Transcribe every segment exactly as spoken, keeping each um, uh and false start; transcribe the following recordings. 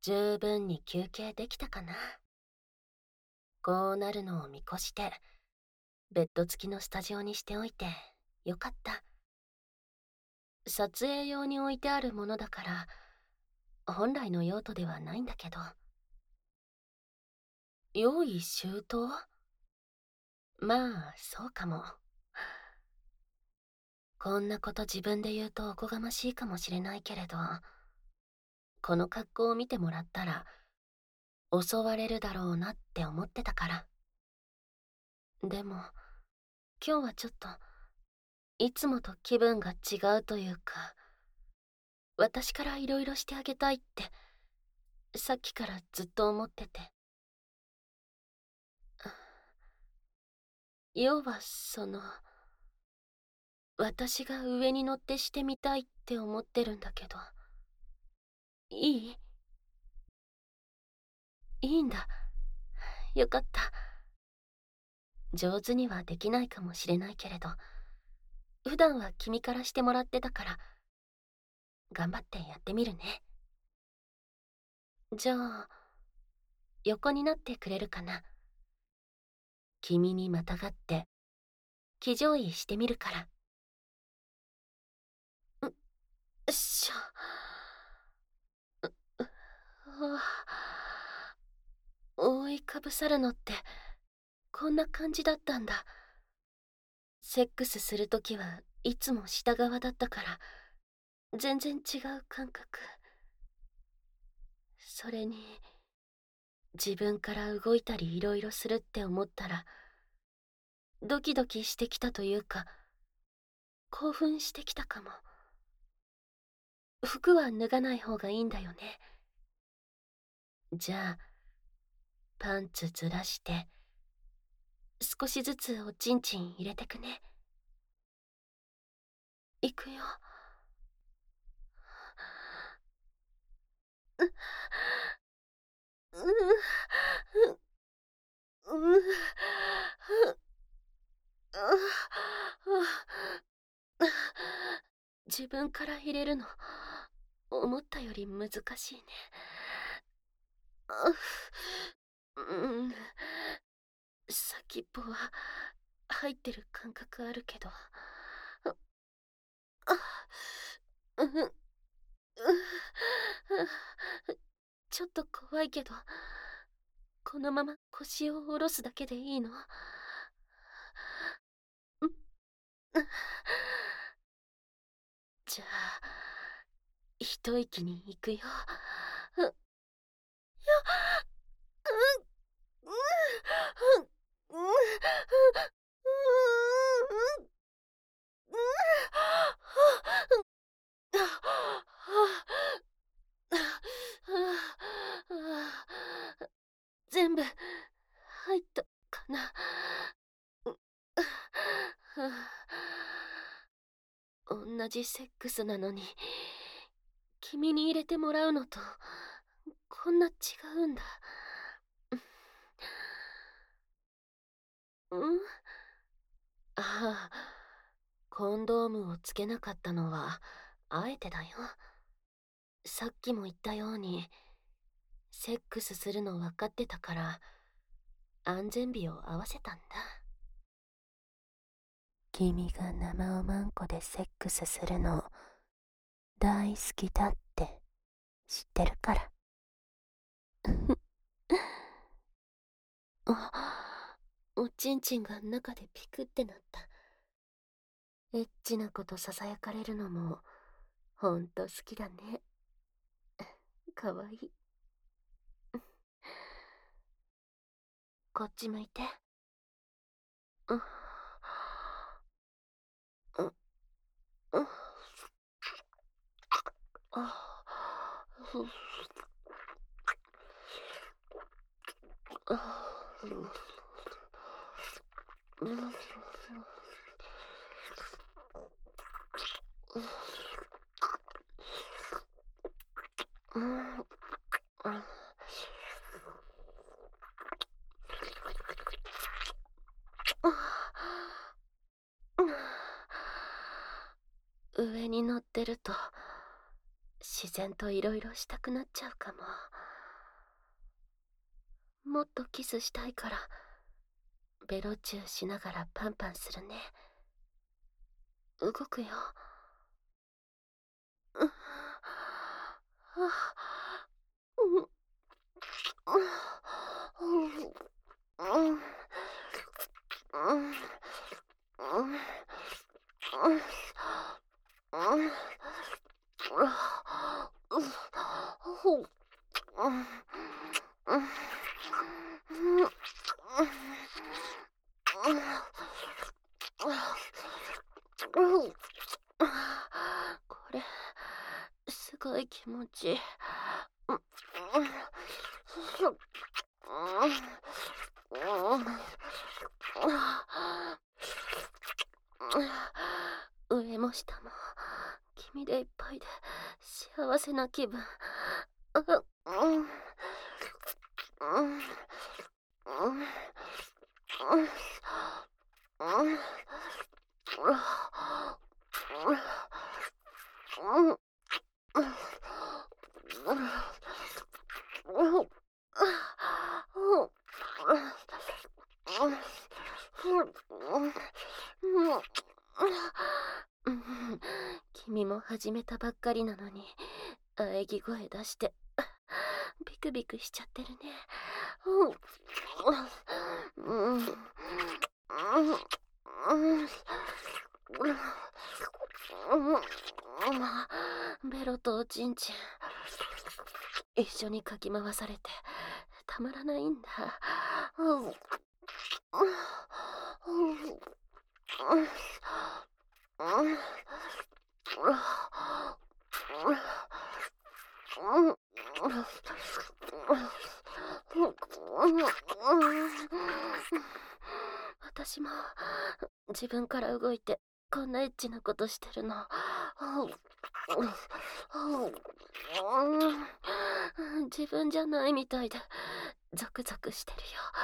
十分に休憩できたかな。こうなるのを見越して、ベッド付きのスタジオにしておいてよかった。撮影用に置いてあるものだから、本来の用途ではないんだけど。用意周到？まあ、そうかも。こんなこと自分で言うとおこがましいかもしれないけれど、この格好を見てもらったら、襲われるだろうなって思ってたから。でも、今日はちょっと、いつもと気分が違うというか、私からいろいろしてあげたいって、さっきからずっと思ってて。要は、その、私が上に乗ってしてみたいって思ってるんだけど。いい？いいんだ。よかった。上手にはできないかもしれないけれど、普段は君からしてもらってたから、頑張ってやってみるね。じゃあ、横になってくれるかな。君にまたがって、騎乗位してみるから。うっしょ。う、うわ。覆いかぶさるのって、こんな感じだったんだ。セックスするときはいつも下側だったから、全然違う感覚。それに、自分から動いたりいろいろするって思ったら、ドキドキしてきたというか、興奮してきたかも。服は脱がない方がいいんだよね。じゃあ、パンツずらして、少しずつおちんちん入れてくね。いくよ。う、う、う、う、自分から入れるの、思ったより難しいね。うん、先っぽは入ってる感覚あるけど。うん、ちょっと怖いけど、このまま腰を下ろすだけでいいの？じゃあ、一息に行くよ。う、うん、うん、うん、全部入ったかな。同じセックスなのに、君に入れてもらうのとこんな違うんだ。うん。ああ、コンドームをつけなかったのはあえてだよ。さっきも言ったように、セックスするの分かってたから安全備を合わせたんだ。君が生おまんこでセックスするの大好きだって知ってるから。あ、おちんちんが中でピクってなった。エッチなことささやかれるのもほんと好きだね。かわいい。こっち向いて。うん、うん、うん、あ、ふ、あ、うん、うん、うん、上に乗ってると自然といろいろしたくなっちゃうかも。 もっとキスしたいから、ベロチューしながらパンパンするね。動くよ。うっあうん、うん、うん、うん、うん、うん、これ、すごい気持ちいい。上も下も君でいっぱいで幸せな気分。うんうんうんうん君も始めたばっかりなのに喘ぎ声出してビクビクしちゃってるね。うんうんベロとおちんちん一緒にかき回されてたまらないんだ。私も自分から動いてこんなエッチなことしてるの。自分じゃないみたいでゾクゾクしてる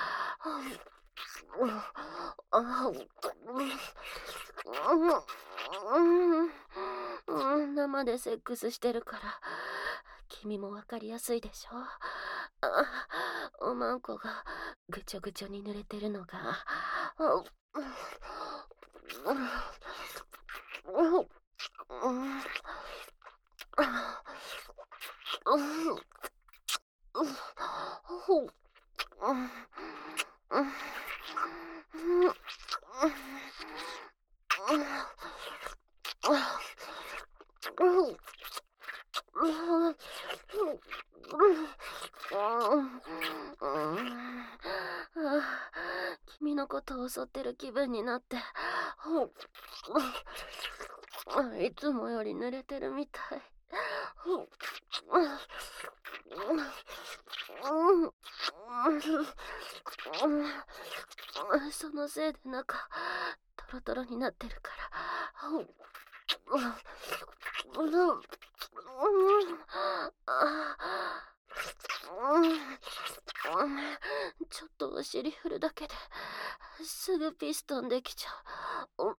よ。生でセックスしてるから君もわかりやすいでしょ。おまんこがぐちょぐちょに濡れてるのが。君のことを襲ってる気分になっていつもより濡れてるみたい。そのせいで中トロトロになってるからちょっとお尻振るだけですぐピストンできちゃう。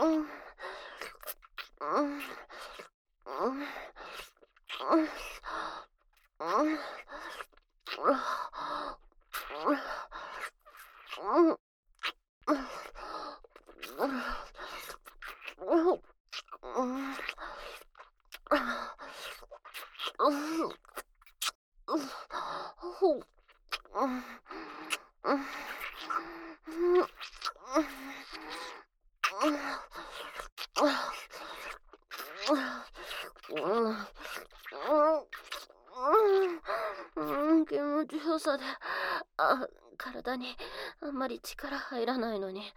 気持ちよさであ体にあんまり力入らないのに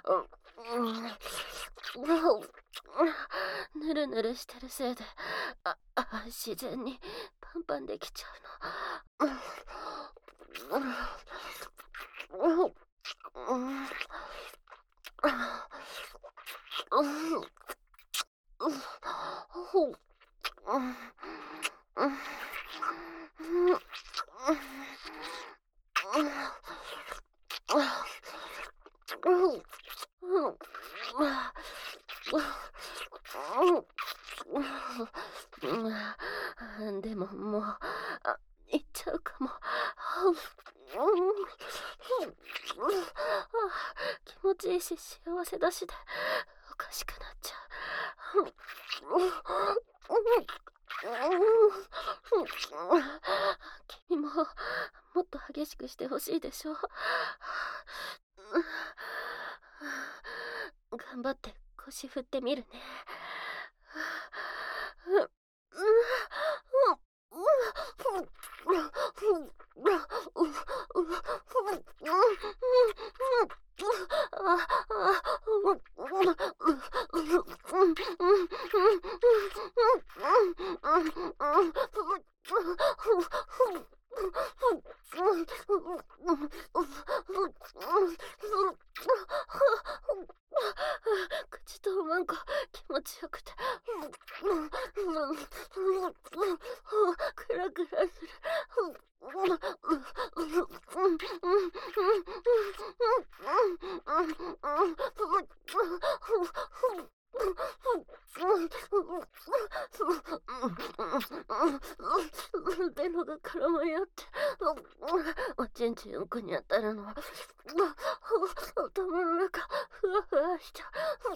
ぬるぬるしてるせいでああ自然にパンパンできちゃうの。でももうあ行っちゃうかも。 しいし幸せだしでおかしくなっちゃう。君ももっと激しくしてほしいでしょ。頑張って腰振ってみるね。口とおまんこ気持ちよくてクラクラする。ベロが絡まり合っておちんちんうんこに当たるのは頭の中ふわふわしちゃう。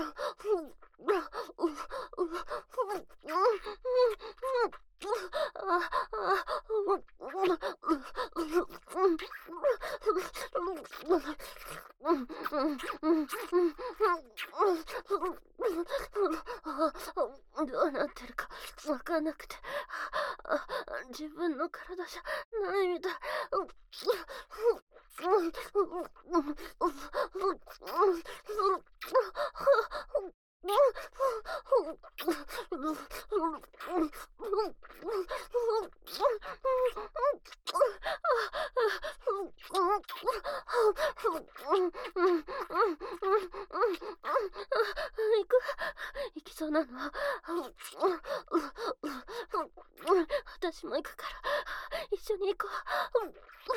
どうなってるかわかんなくて自分の体じゃないみたい。行く行きそうなの。私も行くから一緒に行こう。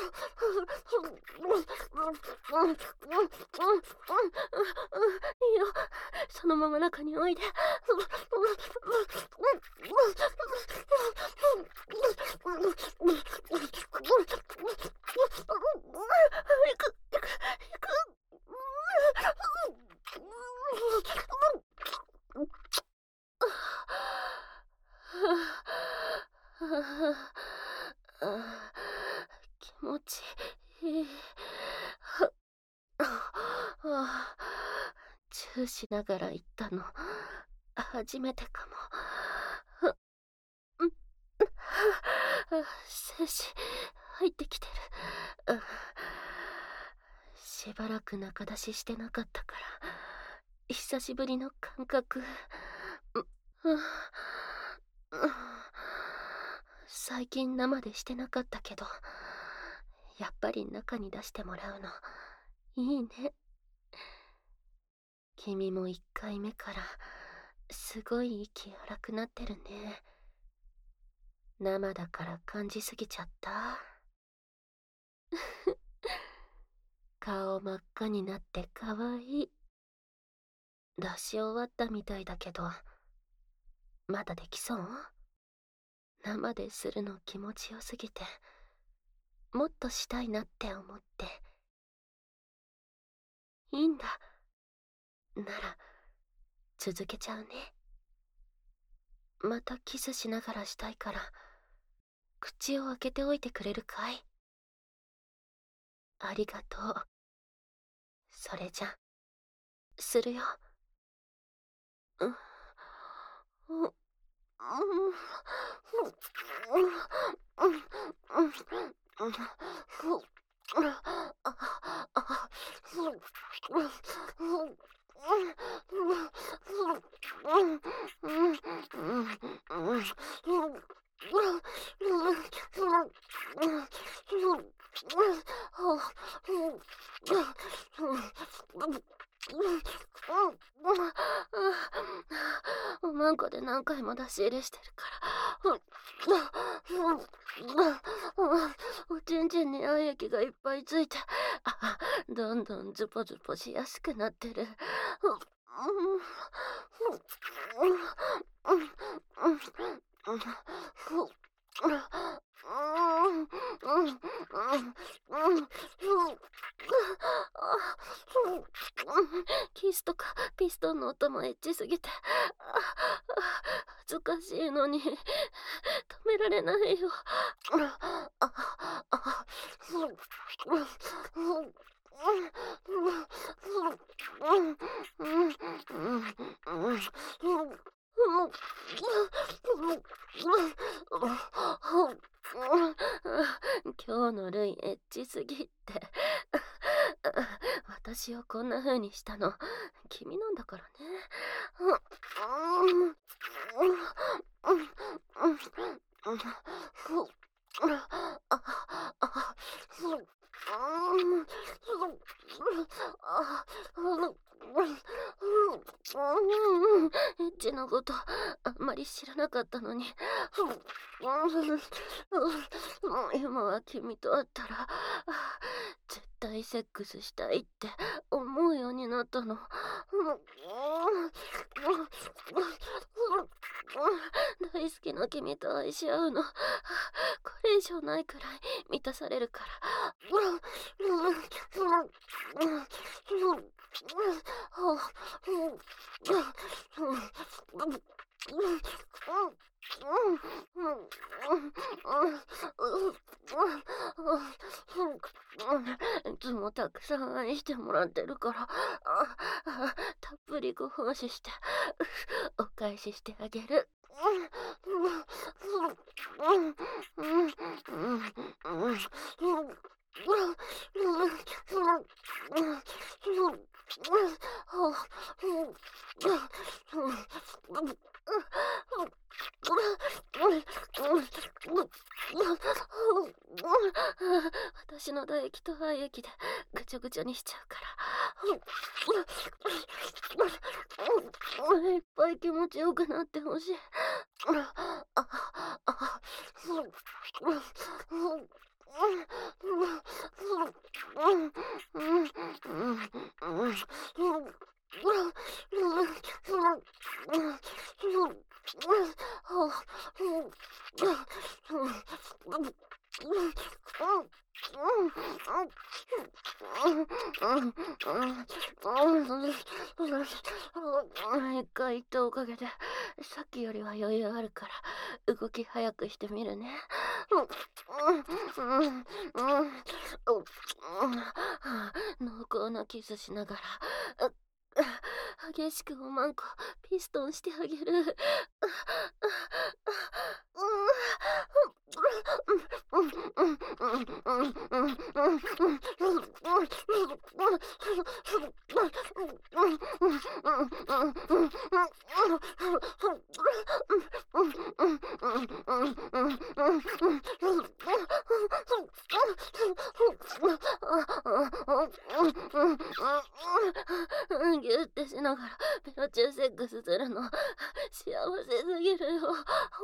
いいよ、そのまま中においで。行く行く行く。気持ちいい。チューしながら言ったの初めてかも。精子入ってきてる。しばらく中出ししてなかったから久しぶりの感覚。最近生でしてなかったけどやっぱり中に出してもらうのいいね。君もいっかいめからすごい息荒くなってるね。生だから感じすぎちゃった。顔真っ赤になってかわいい。出し終わったみたいだけどまだできそう？生でするの気持ちよすぎてもっとしたいなって思って。いいんだなら続けちゃうね。またキスしながらしたいから口を開けておいてくれるかい？ありがとう。それじゃするよ。うん。うん。おまんこで何回も出し入れしてるからおちんちんに愛液がいっぱいついてどんどんズポズポしやすくなってる。 トンの音もエッチすぎて、あ恥ずかしいのに止められないよ。今日のルイエッチすぎって。私をこんな風にしたの君なんだからね。エッチのことあんまり知らなかったのに、今は君と会ったら絶対セックスしたいって思うようになったの。大好きな君と愛し合うのこれ以上ないくらい満たされるから。いつもたくさん愛してもらってるから、たっぷりご奉仕してお返ししてあげる。私の唾液と愛液でぐちゃぐちゃにしちゃうから、いっぱい気持ちよくなってほしい。一回言ったおかげでさっきよりは余裕あるから動き早くしてみるね。濃厚なキスしながら激しくおまんこピストンしてあげる。ギュってしながらベロチューセックスするの幸せすぎるよ。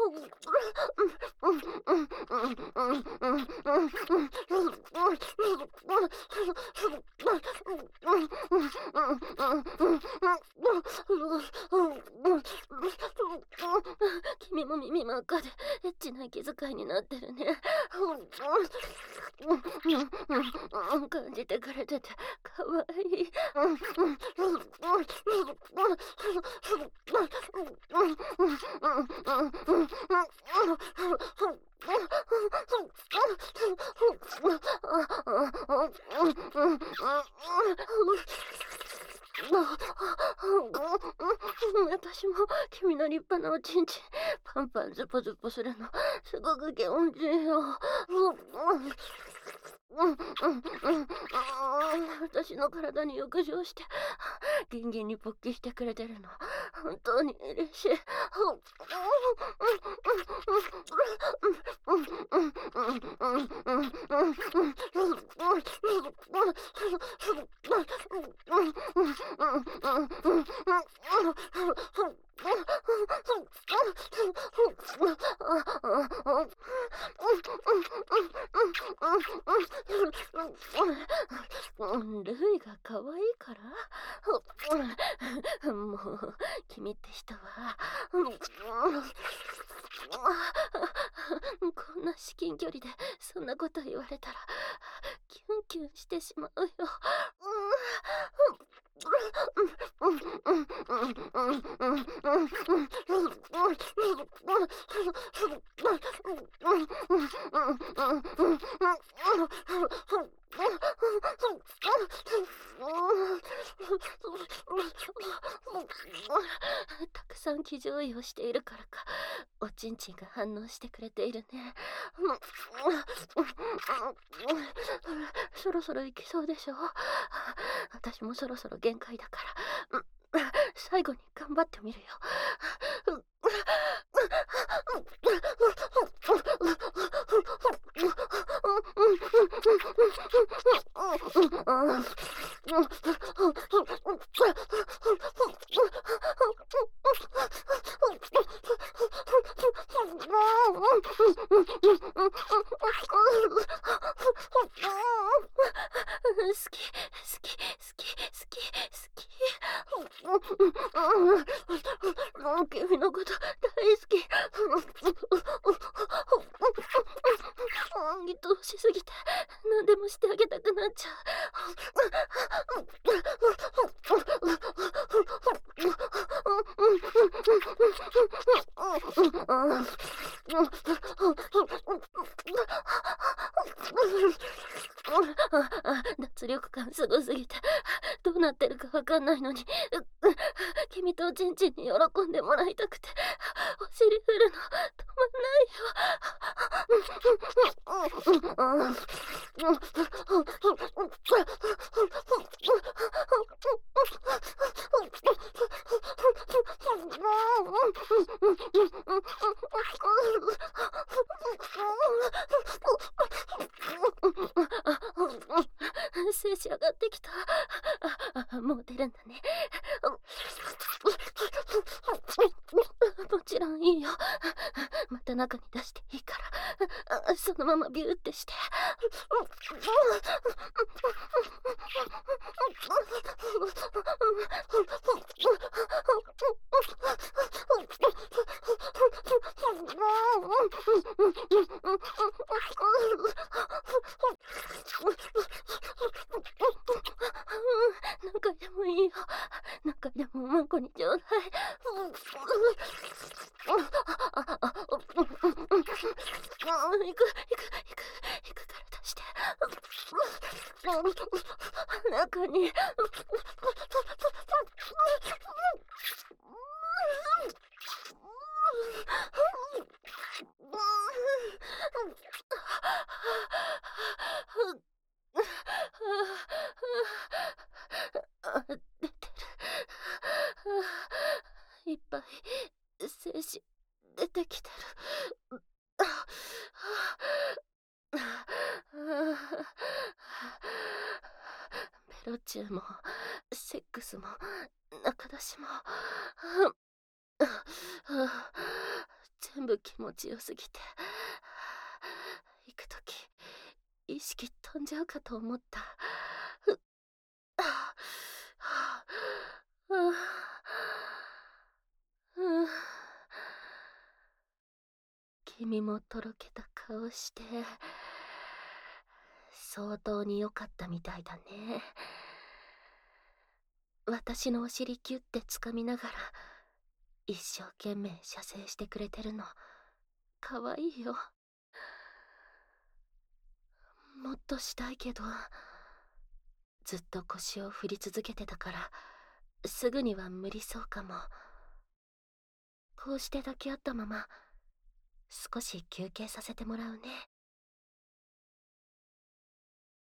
君も耳真っ赤でエッチな息遣いになってるね。感じてくれててかわいい。私も君の立派なおちんちんパンパンズポズポするのすごく気持ちいいよ。私の体に浴場してギンギンに勃起してくれてるの本当に嬉しい。ルイが可愛いからもう君って人はこんな至近距離でそんなこと言われたらキュンキュンしてしまうよ。 たくさん騎乗位をしているからか、おちんちんが反応してくれているね。そろそろ行きそうでしょ。私もそろそろ限界だから、最後に頑張ってみるよ。好き、好き、好き、好き、好き。君のこと大好き。愛おしすぎて何でもしてあげたくなっちゃう。脱力感すごすぎてどうなってるかわかんないのに、君とおちんちんに喜んでもらいたくてお尻振るの止まんないよ。精子上がってきた。あ、もう出るんだね。もちろんいいよ。また中に出していいから、そのままビューってして。何回でもいいよ。何回でもマンコにちょうだい。行く行く行く行くから出して。中に。出てる。いっぱい精子出てきてる。ベロチューもセックスも中出しも全部気持ちよすぎて、行くとき意識飛んじゃうかと思った。君もとろけた顔して相当に良かったみたいだね。私のお尻キュッてつかみながら一生懸命射精してくれてるのかわいいよ。もっとしたいけど、ずっと腰を振り続けてたからすぐには無理そうかも。こうして抱き合ったまま少し休憩させてもらうね。